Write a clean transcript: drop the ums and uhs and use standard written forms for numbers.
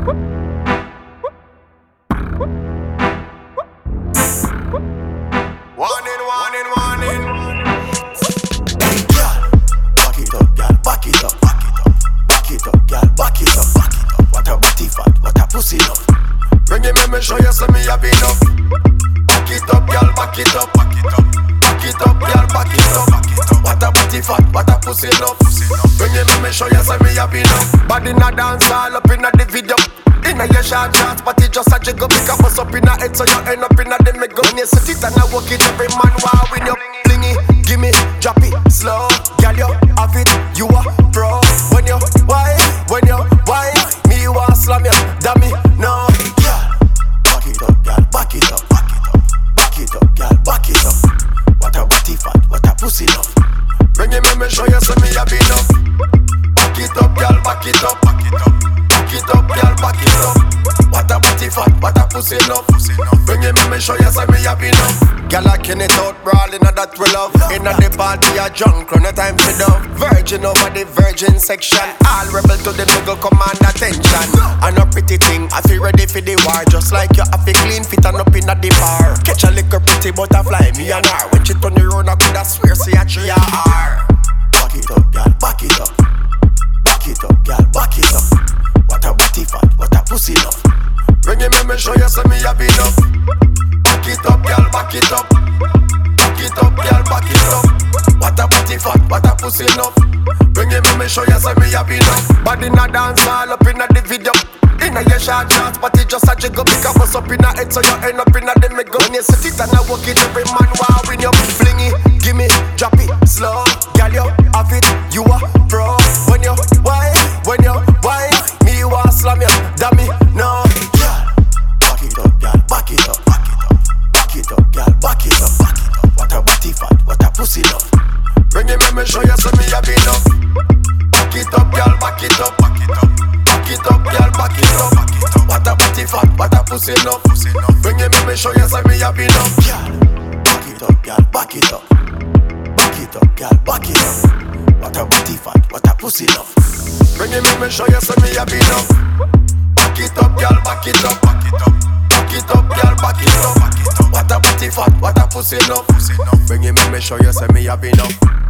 Warning, warning, warning. Back it up, girl, back it up, back it up. Back it up, girl, back it up, back it up. What a body fat, what a pussy love. Bring it, let me show you some me have enough. Back it up, girl, back it up, back it up. Back it up, girl, back it up, back it up. What a body fat, what a pussy love. Bring it, let me show you some me have enough. Body in a dance all up in a the video. Inna your short shorts, but it just a jiggle. Pick up us up in a head, so you end up in a the middle. When you sit it and I walk it, every man wow with you. Flingy, gimme, drop it, slow. Girl, you have it, you a pro. When you wine, me you a slam ya, dummy, no. Back it up, girl, back it up, back it up. Back it up, girl, back it up. What a body fat, what a pussy love. Bring it, let me show you some me have enough. Back it up, girl, back it up, back it up. Back it up, girl, back it up. What a body fat, what a pussy love. Bring it, let me show you some me have enough. Girl, I can it out, brawling, and that we love. Inna the party, a drunk, run the time for dove. Virgin over the virgin section. All rebel to the middle, command attention. And a pretty thing, I feel ready for the war. Just like you have a clean fit and up inna the bar. Catch a little pretty butterfly, me and her. When she turn the round, I coulda swear, see a 3 R. Back it up, girl, back it up. Back it up, girl, back it up. What a body fat, what a pussy love. Bring it, let me show you some me have enough. Back it up, girl, back it up. Back it up, girl, back it up. What a body fat, what a pussy love. Bring it, let me show you some me have enough. Body in a dance all up in a the video. Inna your short shorts, but it just a jiggle. Pick up us up in a head, so you end up in a the middle. When you sit it and I walk it, every man wow when you flingy, gimme, drop it, slow. Girl, you have it, you a pro. When you wine, me you a slam ya, dummy, no. Back it up, girl, back it up, back it up. Back it up, girl, back it up, back it up. What a body fat, what a pussy love. Bring it, let me show you some me have enough. Back it up, girl, back it up, back it up. Back it up, girl, back it up, back it up. What a body fat, what a pussy love. Bring it, let me show you some me have enough. Back it up, girl, back it up. Back it up, girl, back it up. What a body fat, what a pussy love. Bring it, let me show you some me have enough. Back it up, girl, back it up, back it up. Back it up, girl, back it up, back it up. What a body fat, what a pussy love. Bring it, let me show you some me have enough.